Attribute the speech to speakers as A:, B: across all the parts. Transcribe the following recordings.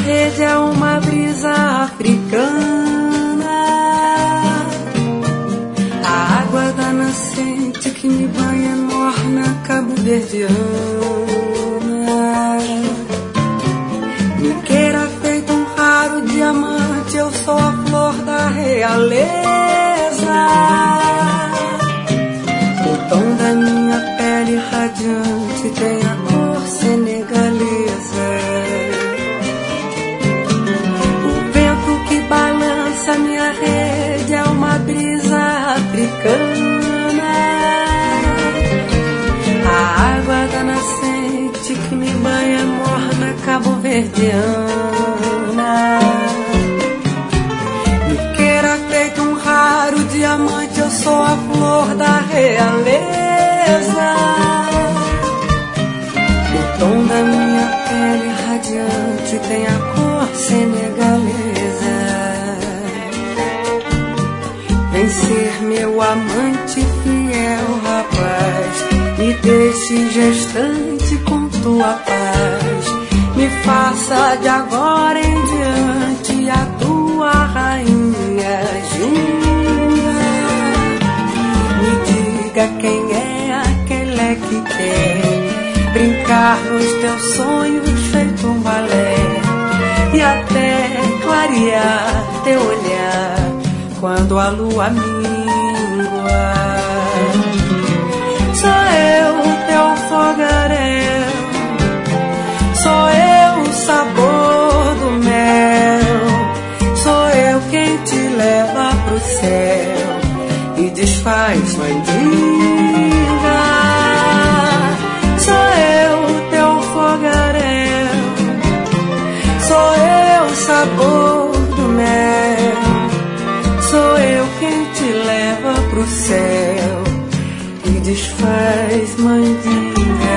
A: rede é uma brisa africana, a água da nascente que me banha morna cabo-verdiana. Me queira feito um raro diamante, eu sou a flor da realeza. O tom da minha pele radiante tem a cor senegalesa. O vento que balança minha rede é uma brisa africana, a água da nascente que me banha morna cabo-verdiana. Me queira feito um raro diamante, eu sou a flor da realeza. O tom da minha pele radiante tem a cor senegalesa. Vem ser meu amante fiel, rapaz, me deixe gestante com tua paz. Me faça de agora em diante a tua rainha Ginga. Me diga quem é aquele que quer brincar nos teus sonhos feito um balé e até clarear teu olhar quando a lua mingua. Sou eu teu fogaréu, sou eu o sabor do mel, sou eu quem te leva pro céu e desfaz mandinga. Sou eu teu fogaréu, sou eu o sabor do mel, sou eu quem te leva pro céu e desfaz mandinga.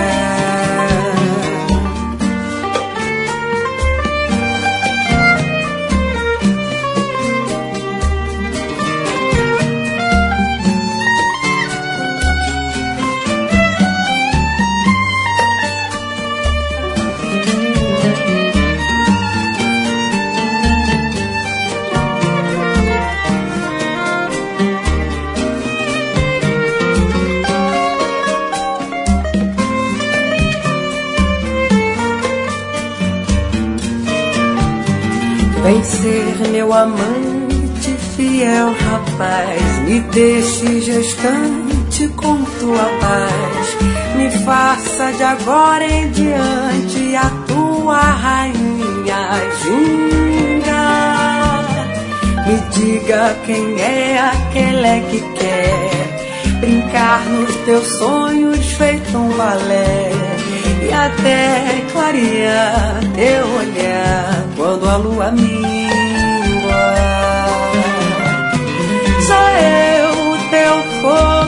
A: Vem ser meu amante fiel, rapaz, me deixe gestante com tua paz. Me faça de agora em diante a tua rainha Ginga. Me diga quem é aquele que quer brincar nos teus sonhos feito um balé e até clarear teu olhar quando a lua mingua. Sou eu o teu fogo